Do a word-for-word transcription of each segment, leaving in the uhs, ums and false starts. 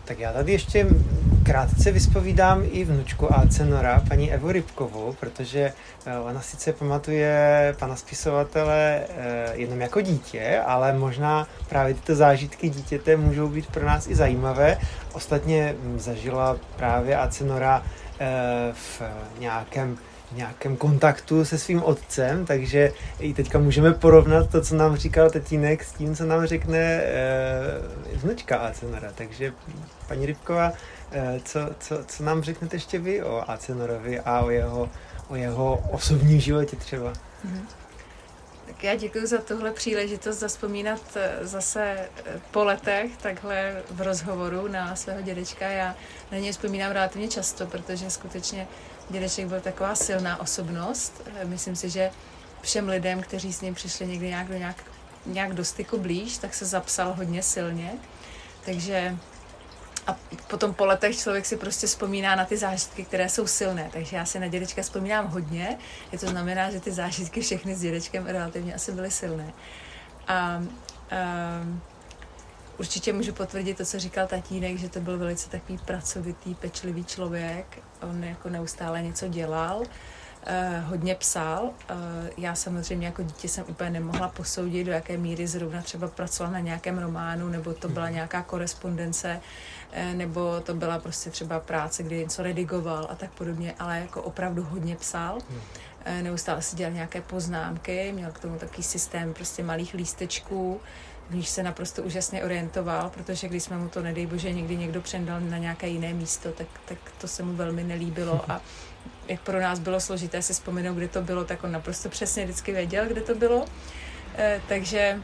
Tak já tady ještě krátce vyspovídám i vnučku Alcenora, paní Evu Rybkovou, protože ona sice pamatuje pana spisovatele jenom jako dítě, ale možná právě tyto zážitky dítěte můžou být pro nás i zajímavé. Ostatně zažila právě Alcenora v nějakém nějakém kontaktu se svým otcem, takže i teďka můžeme porovnat to, co nám říkal tatínek, s tím, co nám řekne e, vnučka Alcenora. Takže paní Rybková, e, co, co, co nám řeknete ještě vy o Alcenorovi a o jeho, o jeho osobním životě třeba? Mm-hmm. Tak já děkuji za tuhle příležitost zazpomínat zase po letech, takhle v rozhovoru na svého dědečka. Já na něj vzpomínám relativně často, protože skutečně dědeček byl taková silná osobnost. Myslím si, že všem lidem, kteří s ním přišli někdy nějak do, nějak, nějak do styku blíž, tak se zapsal hodně silně. Takže a potom po letech člověk si prostě vzpomíná na ty zážitky, které jsou silné. Takže já si na dědečka vzpomínám hodně. Je to znamená, že ty zážitky všechny s dědečkem relativně asi byly silné. A, a určitě můžu potvrdit to, co říkal tatínek, že to byl velice takový pracovitý, pečlivý člověk. On jako neustále něco dělal, eh, hodně psal. Eh, já samozřejmě jako dítě jsem úplně nemohla posoudit, do jaké míry zrovna třeba pracoval na nějakém románu, nebo to byla nějaká korespondence, eh, nebo to byla prostě třeba práce, kdy něco redigoval a tak podobně, ale jako opravdu hodně psal. Eh, neustále si dělal nějaké poznámky, měl k tomu takový systém prostě malých lístečků, v níž se naprosto úžasně orientoval, protože když jsme mu to, nedej bože, někdy někdo přendal na nějaké jiné místo, tak, tak to se mu velmi nelíbilo a jak pro nás bylo složité si vzpomenout, kde to bylo, tak on naprosto přesně vždycky věděl, kde to bylo. E, takže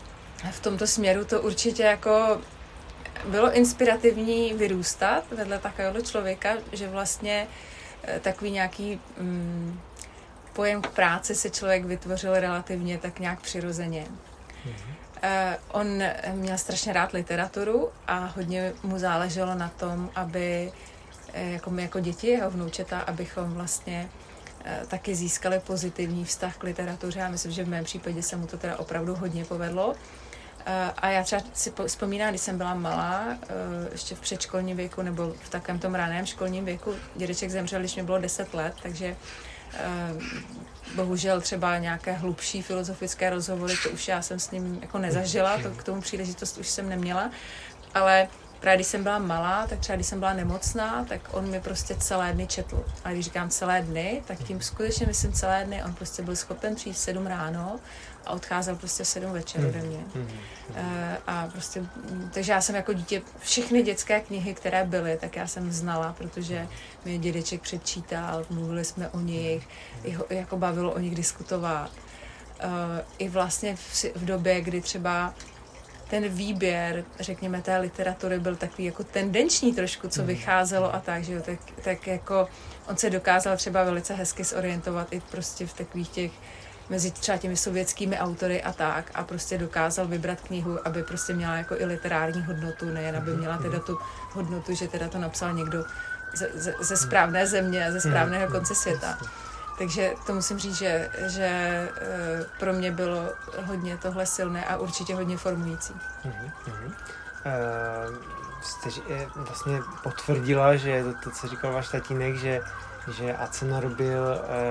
v tomto směru to určitě jako bylo inspirativní vyrůstat vedle takového člověka, že vlastně e, takový nějaký mm, pojem k práci se člověk vytvořil relativně tak nějak přirozeně. Mm-hmm. Uh, on měl strašně rád literaturu a hodně mu záleželo na tom, aby jako my jako děti, jeho vnoučata, abychom vlastně uh, taky získali pozitivní vztah k literatuře. Já myslím, že v mém případě se mu to teda opravdu hodně povedlo. Uh, a já třeba si vzpomínám, když jsem byla malá, uh, ještě v předškolním věku nebo v takovém tom raném školním věku, dědeček zemřel, když mi bylo deset let, takže uh, bohužel třeba nějaké hlubší filozofické rozhovory, to už já jsem s ním jako nezažila, to k tomu příležitost už jsem neměla, ale právě když jsem byla malá, tak třeba když jsem byla nemocná, tak on mi prostě celé dny četl. A když říkám celé dny, tak tím skutečně myslím celé dny, on prostě byl schopen přijít v sedm ráno a odcházel prostě v sedm večer ode mě. E, a prostě, takže já jsem jako dítě, všechny dětské knihy, které byly, tak já jsem znala, protože mi dědeček předčítal, mluvili jsme o nich, jako bavilo o nich diskutovat. E, I vlastně v, v době, kdy třeba ten výběr, řekněme, té literatury byl takový jako tendenční trošku, co vycházelo a tak, že jo, tak, tak jako on se dokázal třeba velice hezky zorientovat i prostě v takových těch, mezi třeba těmi sovětskými autory a tak a prostě dokázal vybrat knihu, aby prostě měla jako i literární hodnotu, nejen aby měla teda tu hodnotu, že teda to napsal někdo ze, ze, ze správné země, ze správného konce světa. Takže to musím říct, že, že pro mě bylo hodně tohle silné a určitě hodně formující. Uh-huh, uh-huh. Uh, jste vlastně potvrdila, že to, to co říkal váš tatínek, že, že Alcenor byl,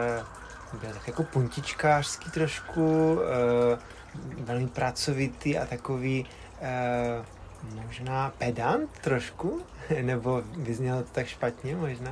uh, byl tak jako puntičkářský trošku, uh, velmi pracovitý a takový uh, možná pedant trošku, nebo vyznělo to tak špatně možná?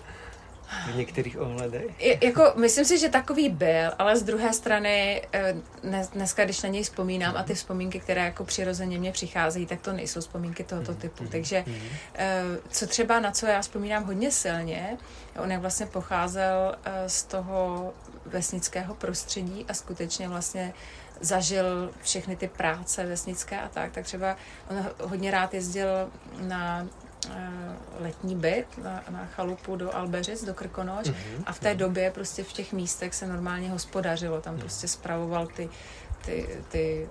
V některých ohledech? Je, jako, myslím si, že takový byl, ale z druhé strany dnes, dneska, když na něj vzpomínám a ty vzpomínky, které jako přirozeně mě přicházejí, tak to nejsou vzpomínky tohoto typu. Takže co třeba, na co já vzpomínám hodně silně, on jak vlastně pocházel z toho vesnického prostředí a skutečně vlastně zažil všechny ty práce vesnické a tak, tak třeba on hodně rád jezdil na letní byt na, na chalupu do Albeřic, do Krkonoš uh-huh. a v té době prostě v těch místech se normálně hospodařilo, tam prostě spravoval ty, ty, ty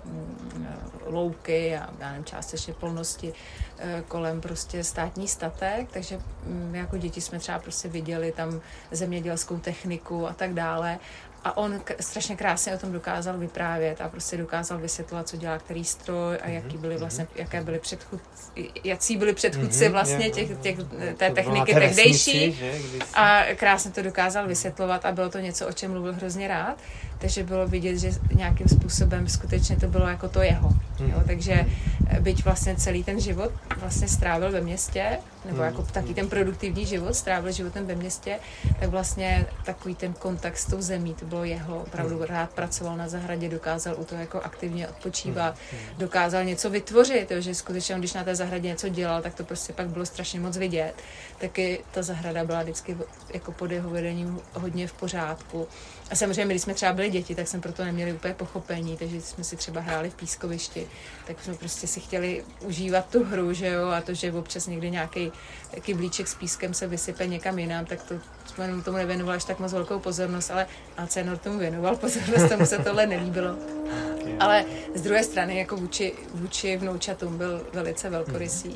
louky a já nevím, částečně polnosti kolem prostě státní statek, takže jako děti jsme třeba prostě viděli tam zemědělskou techniku a tak dále A on k- strašně krásně o tom dokázal vyprávět a prostě dokázal vysvětlovat, co dělá který stroj a jaký byly vlastně, jaké byly předchůdci, jací byli předchůdci vlastně těch, těch, té techniky tehdejší. A krásně to dokázal vysvětlovat a bylo to něco, o čem mluvil hrozně rád. Takže bylo vidět, že nějakým způsobem skutečně to bylo jako to jeho. Jo? Takže byť vlastně celý ten život vlastně strávil ve městě, nebo jako taky ten produktivní život strávil životem ve městě, tak vlastně takový ten kontakt s tou zemí, to bylo jeho. Opravdu rád pracoval na zahradě, dokázal u toho jako aktivně odpočívat, dokázal něco vytvořit, jo? Že skutečně když na té zahradě něco dělal, tak to prostě pak bylo strašně moc vidět. Taky ta zahrada byla vždycky jako pod jeho vedením hodně v pořádku. A samozřejmě, když jsme třeba byli děti, tak jsme proto neměli úplně pochopení, takže jsme si třeba hráli v pískovišti, tak jsme prostě si chtěli užívat tu hru, že jo, a to, že občas někdy nějaký kyblíček s pískem se vysype někam jinam, tak to jsme tomu nevěnovali až tak moc velkou pozornost, ale Acenor tomu věnoval pozornost, tomu se tohle nelíbilo. Ale z druhé strany, jako vůči, vůči vnoučatům byl velice velkorysý.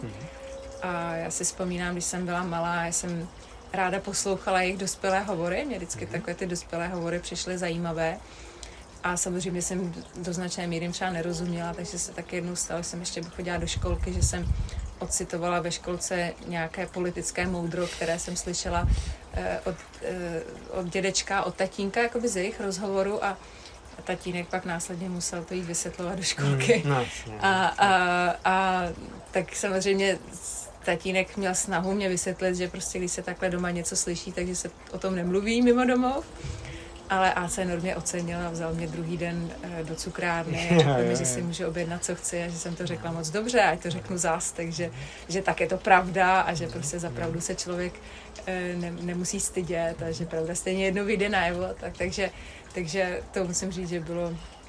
A já si vzpomínám, když jsem byla malá, já jsem ráda poslouchala jejich dospělé hovory, mě vždycky mm-hmm. takové ty dospělé hovory přišly zajímavé a samozřejmě jsem do značné míry třeba nerozuměla, takže se tak jednou stalo, že jsem ještě chodila do školky, že jsem odcitovala ve školce nějaké politické moudro, které jsem slyšela eh, od, eh, od dědečka, od tatínka, jakoby z jejich rozhovoru a a tatínek pak následně musel to jít vysvětlovat do školky. Mm, no, a, a, a tak samozřejmě tatínek měl snahu mě vysvětlit, že prostě když se takhle doma něco slyší, takže se o tom nemluví mimo domov. Ale Acenor mě ocenil a vzal mě druhý den do cukrárny a řekl mi, že si můžu objednat, co chci a že jsem to řekla moc dobře, ať to řeknu zás, takže že tak je to pravda a že prostě za pravdu se člověk ne, nemusí stydět a že pravda stejně jednou vyjde najevo. Tak, takže, takže to musím říct, že bylo,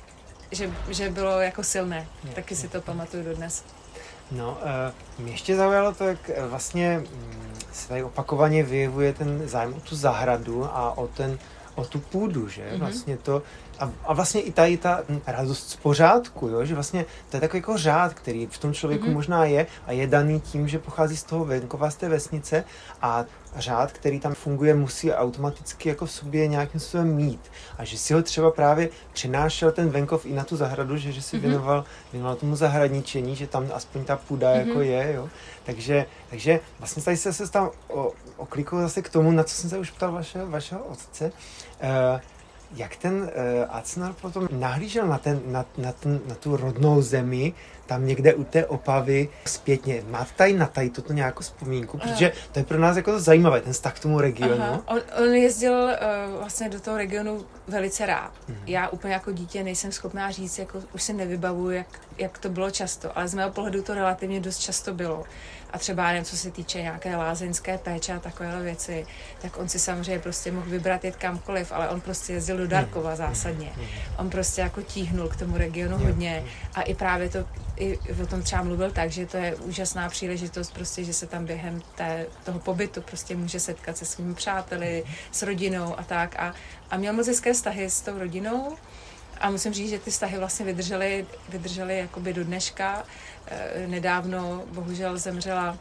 že, že bylo jako silné. Taky si to pamatuju dodnes. No, uh, mě ještě zaujalo to, jak vlastně um, se tady opakovaně vyjevuje ten zájem o tu zahradu a o, ten, o tu půdu, že? Mm-hmm. Vlastně to, a, a vlastně i tady ta radost z pořádku, jo? Že vlastně to je takový jako řád, který v tom člověku mm-hmm. možná je a je daný tím, že pochází z toho venkova, z té vesnice a řád, který tam funguje, musí automaticky jako v sobě nějakým způsobem mít. A že si ho třeba právě přinášel ten venkov i na tu zahradu, že, že si mm-hmm. věnoval, věnoval tomu zahradničení, že tam aspoň ta půda mm-hmm. jako je, jo. Takže, takže vlastně tady se, se tam oklikl zase k tomu, na co jsem se už ptal vašeho, vašeho otce. Uh, jak ten uh, Acenor potom nahlížel na, ten, na, na, ten, na tu rodnou zemi, tam někde u té Opavy zpětně. Máte tady na tady toto nějakou vzpomínku? Protože to je pro nás jako zajímavé, ten vztah k tomu regionu. Aha. On, on jezdil uh, vlastně do toho regionu velice rád. Mm. Já úplně jako dítě nejsem schopná říct, jako už si nevybavuju, jak, jak to bylo často, ale z mého pohledu to relativně dost často bylo. A třeba jen co se týče nějaké lázeňské péče a takovéhle věci, tak on si samozřejmě prostě mohl vybrat jet kamkoliv, ale on prostě jezdil do Darkova zásadně. On prostě jako tíhnul k tomu regionu hodně a i právě to, i o tom třeba mluvil tak, že to je úžasná příležitost prostě, že se tam během té, toho pobytu prostě může setkat se svými přáteli, s rodinou a tak a, a měl moc hezké vztahy s tou rodinou. A musím říct, že ty vztahy vlastně vydržely, vydržely jakoby do dneška. E, nedávno bohužel zemřela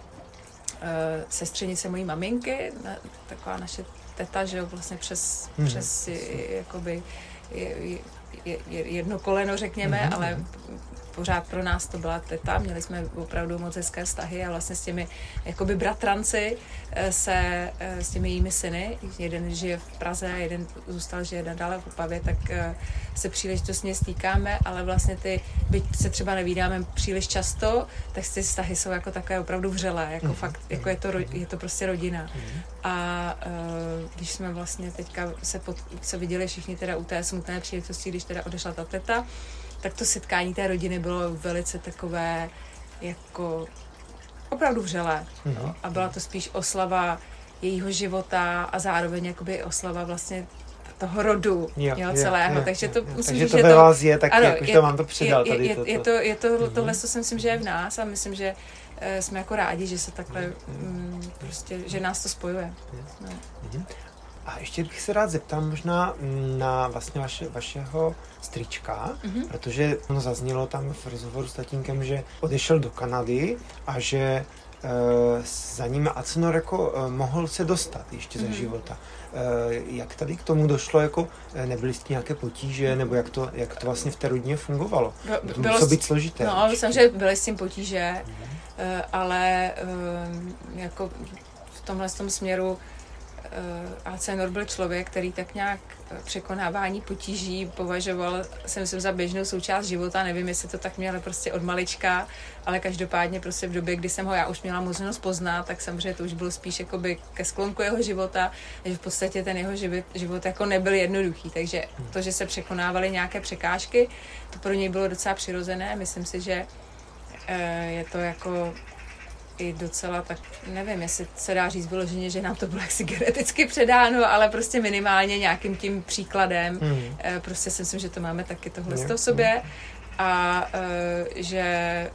e, sestřenice mojí maminky, na, taková naše teta, že jo, vlastně přes, mm. přes jakoby je, je, je jedno koleno, řekněme, mm. ale pořád pro nás to byla teta, měli jsme opravdu moc hezké vztahy a vlastně s těmi jakoby bratranci se, s těmi jejími syny, jeden žije v Praze a jeden zůstal, žije nadále v Opavě, tak se příležitostně stýkáme, ale vlastně ty, byť se třeba nevídáme příliš často, tak ty vztahy jsou jako takové opravdu vřelé, jako mm. fakt, jako je to, je to prostě rodina. Mm. A uh, když jsme vlastně teďka se, pod, se viděli všichni teda u té smutné příležitosti, když teda odešla ta teta, tak to setkání té rodiny bylo velice takové jako opravdu vřelé. Mm-hmm. A byla to spíš oslava jejího života a zároveň jakoby oslava vlastně toho rodu jo, jo, celého. Jo, takže to jo, musím takže říct, to že ve vás je, tak ano, jak už to vám to přidal. Je, tady je, toto. je to, je to mm-hmm. tohle, co si myslím, že je v nás a myslím, že uh, jsme jako rádi, že se takhle mm, prostě, že nás to spojuje. No. Mm-hmm. A ještě bych se rád zeptal možná na vlastně vaše, vašeho strýčka, mm-hmm. protože ono zaznělo tam v rozhovoru s tatínkem, že odešel do Kanady a že za ním Acenor jako mohl se dostat ještě mm-hmm. za života. Jak tady k tomu došlo, jako nebyly jste nějaké potíže, nebo jak to, jak to vlastně v té rodině fungovalo? To muselo být složité. No, myslím, že byly s tím potíže, mm-hmm. ale jako v tomhle tom směru Acenor byl člověk, který tak nějak překonávání potíží považoval, si myslím, za běžnou součást života. Nevím, jestli to tak měl prostě od malička, ale každopádně prostě v době, kdy jsem ho já už měla možnost poznat, tak samozřejmě to už bylo spíš jakoby ke sklonku jeho života, že v podstatě ten jeho život, život jako nebyl jednoduchý. Takže to, že se překonávaly nějaké překážky, to pro něj bylo docela přirozené. Myslím si, že je to jako i docela, tak nevím, jestli se dá říct vyloženě, že nám to bylo jaksi geneticky předáno, ale prostě minimálně nějakým tím příkladem. Mm. Prostě si myslím, že to máme taky tohle mm. v sobě a že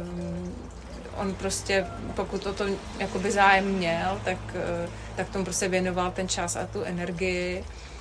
on prostě, pokud o to jakoby zájem měl, tak, tak tomu prostě věnoval ten čas a tu energii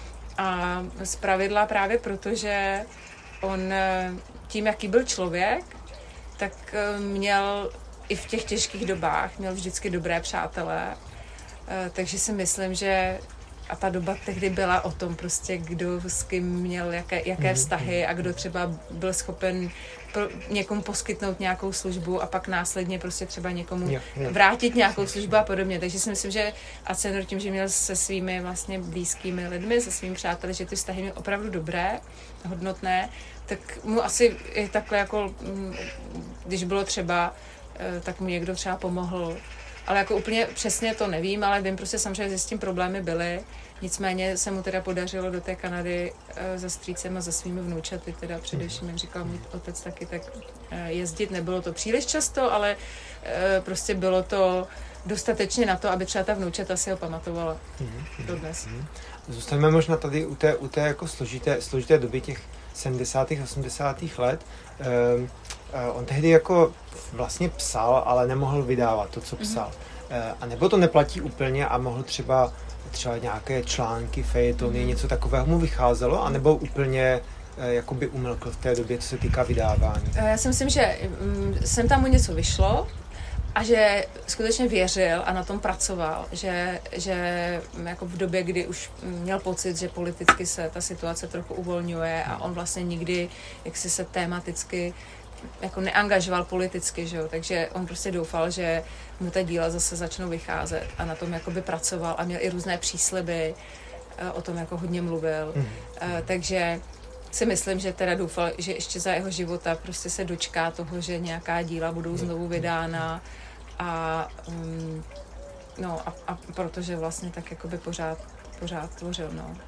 a zpravidla právě proto, že on tím, jaký byl člověk, tak měl i v těch těžkých dobách měl vždycky dobré přátelé, takže si myslím, že a ta doba tehdy byla o tom prostě, kdo s kým měl jaké, jaké vztahy a kdo třeba byl schopen pro někomu poskytnout nějakou službu a pak následně prostě třeba někomu jo, jo. vrátit nějakou službu a podobně. Takže si myslím, že Acenor tím, že měl se svými vlastně blízkými lidmi, se svými přáteli, že ty vztahy měly opravdu dobré, hodnotné, tak mu asi i takhle jako, když bylo třeba, tak mu někdo třeba pomohl. Ale jako úplně přesně to nevím, ale vím prostě samozřejmě, že s tím problémy byly. Nicméně se mu teda podařilo do té Kanady e, za strýcem a za svými vnoučaty, teda především, jak říkal můj otec taky, tak e, jezdit. Nebylo to příliš často, ale e, prostě bylo to dostatečně na to, aby třeba ta vnoučata si ho pamatovala mm-hmm. dodnes. Mm-hmm. Zůstaneme možná tady u té, u té jako složité, složité doby těch sedmdesátých osmdesátých let. E, On tehdy jako vlastně psal, ale nemohl vydávat to, co psal. Mm-hmm. A nebo to neplatí úplně a mohl třeba, třeba nějaké články, fejetony, mm-hmm. něco takového mu vycházelo, anebo úplně jakoby umlkl v té době, co se týká vydávání? Já si myslím, že sem tam mu něco vyšlo a že skutečně věřil a na tom pracoval, že, že jako v době, kdy už měl pocit, že politicky se ta situace trochu uvolňuje a on vlastně nikdy jaksi se tématicky jako neangažoval politicky, že jo? Takže on prostě doufal, že mu ta díla zase začnou vycházet a na tom jakoby pracoval a měl i různé přísliby, o tom jako hodně mluvil, mm. takže si myslím, že teda doufal, že ještě za jeho života prostě se dočká toho, že nějaká díla budou znovu vydána a um, no a, a protože vlastně tak jakoby pořád, pořád tvořil, no.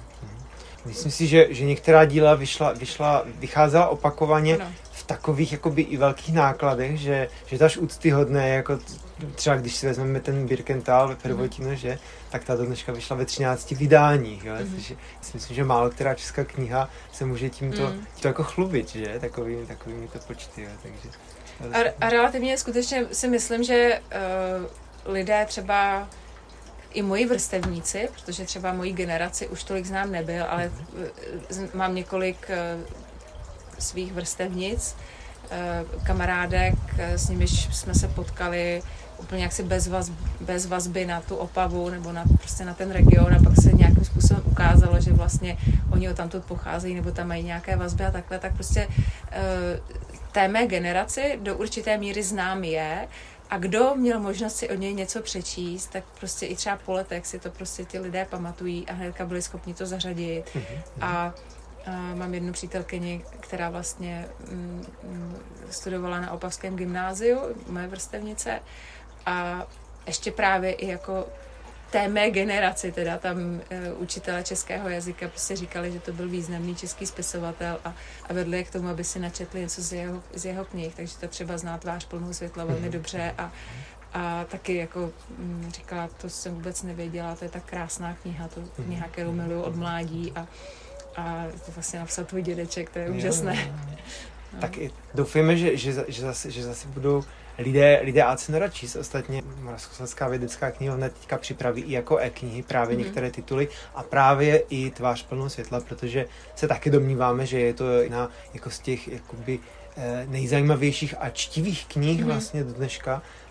Myslím si, že, že některá díla vyšla, vyšla, vycházela opakovaně no. v takových jakoby i velkých nákladech, že, že to až úctyhodné, jako třeba když si vezmeme ten Birkenthal ve prvotinu, mm. že, tak ta do dneška vyšla ve třinácti vydáních, jo? Mm. Takže si myslím, že málo která česká kniha se může tímto, mm. tímto jako chlubit, že, takovými, takovými to počty, jo? Takže... A, a relativně skutečně si myslím, že uh, lidé třeba i moji vrstevníci, protože třeba mojí generaci už tolik znám nebyl, ale mm. mám několik uh, svých vrstevnic, uh, kamarádek, s nimiž jsme se potkali úplně jaksi bez, vaz, bez vazby na tu Opavu nebo na, prostě na ten region a pak se nějakým způsobem ukázalo, že vlastně oni odtamtud pocházejí nebo tam mají nějaké vazby a takhle, tak prostě uh, té mé generaci do určité míry znám je a kdo měl možnost si od něj něco přečíst, tak prostě i třeba po letech si to prostě ty lidé pamatují a hnedka byli schopni to zařadit. Mm-hmm. A, a mám jednu přítelkyni, která vlastně mm, studovala na Opavském gymnáziu, moje vrstevnice, a ještě právě i jako té mé generaci, teda tam uh, učitelé českého jazyka prostě říkali, že to byl významný český spisovatel a, a vedli je k tomu, aby si načetli něco z jeho, z jeho knih, takže to třeba zná Tvář plnou světla velmi dobře a, a taky jako m, říkala, to jsem vůbec nevěděla, to je tak krásná kniha, to kniha, kterou miluju od mládí a, a to vlastně napsal tvůj dědeček, to je úžasné. No. Tak i doufujeme, že, že, že, zase, že zase budou lidé, lidé Acenora číst. Ostatně Moravskoslezská vědecká knihovna teďka připraví i jako e-knihy právě mm-hmm. některé tituly a právě i Tvář plnou světla, protože se taky domníváme, že je to jedna jako z těch jakoby nejzajímavějších a čtivých knih mm-hmm. vlastně do dneška.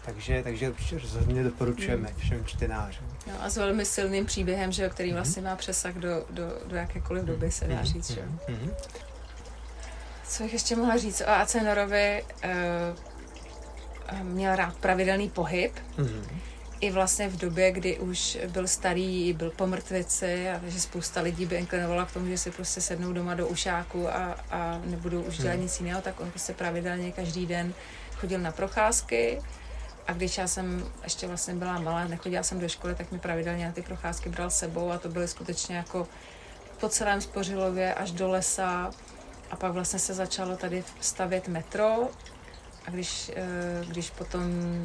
takže, takže určitě rozhodně doporučujeme mm. všem čtenářům. No a s velmi silným příběhem, že, který vlastně má přesah do, do, do jakékoliv doby, se dá říct. Že? Mm. Co bych ještě mohla říct o Acenorovi? Uh, měl rád pravidelný pohyb. Mm. I vlastně v době, kdy už byl starý, byl po mrtvici, a takže spousta lidí by inklinovala k tomu, že si prostě sednou doma do ušáku a, a nebudou už dělat nic jiného, tak on prostě pravidelně každý den chodil na procházky. A když já jsem ještě vlastně byla malá, nechodila jsem do školy, tak mi pravidelně na ty procházky bral sebou a to byly skutečně jako po celém Spořilově až do lesa. A pak vlastně se začalo tady stavět metro a když, když potom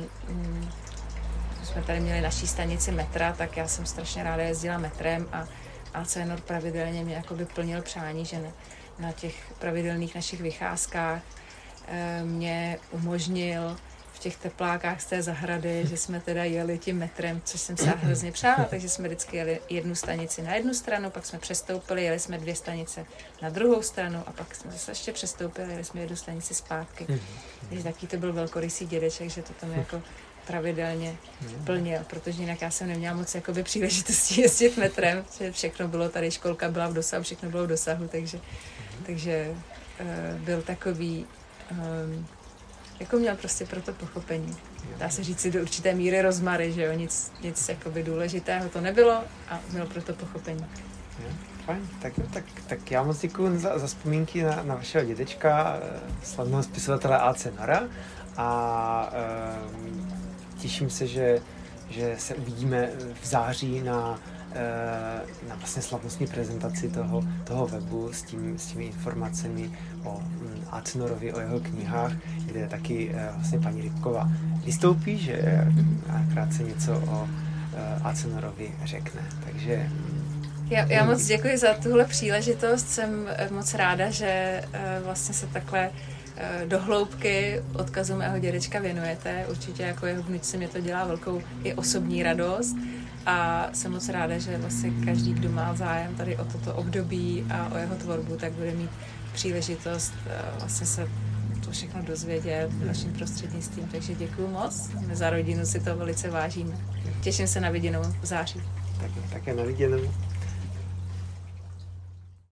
jsme tady měli naší stanici metra, tak já jsem strašně ráda jezdila metrem a Acenor pravidelně mě jakoby plnil přání, že na těch pravidelných našich vycházkách mě umožnil v těch teplákách z té zahrady, že jsme teda jeli tím metrem, což jsem se hrozně přála, takže jsme vždycky jeli jednu stanici na jednu stranu, pak jsme přestoupili, jeli jsme dvě stanice na druhou stranu a pak jsme zase ještě přestoupili, jeli jsme jednu stanici zpátky. Takže taky to byl velkorysý dědeček, že to tam jako pravidelně plnil, protože jinak já jsem neměla moc jakoby příležitosti jezdit metrem, že všechno bylo tady, školka byla v dosahu, všechno bylo v dosahu, takže, takže uh, byl takový, um, jako měl prostě pro to pochopení. Dá se říct si do určité míry rozmary, že jo, nic, nic jakoby důležitého to nebylo a měl pro to pochopení. Fajn, tak, tak, tak já moc děkuji za, za vzpomínky na, na vašeho dědečka, slavného spisovatele Acenora a um, těším se, že, že se uvidíme v září na, na vlastně slavnostní prezentaci toho, toho webu s, tím, s těmi informacemi o Acenorovi, o jeho knihách, kde taky vlastně paní Rybková vystoupí, že krátce něco o Acenorovi řekne. Takže já, já moc děkuji za tuhle příležitost, jsem moc ráda, že vlastně se takhle do hloubky odkazu mého dědečka věnujete. Určitě jako jeho vnučce mě to dělá velkou i osobní radost a jsem moc ráda, že vlastně každý, kdo má zájem tady o toto období a o jeho tvorbu, tak bude mít příležitost vlastně se to všechno dozvědět vaším prostřednictvím. Takže děkuju moc. My za rodinu si to velice vážíme. Těším se na viděnou v září. Tak, také na viděnou.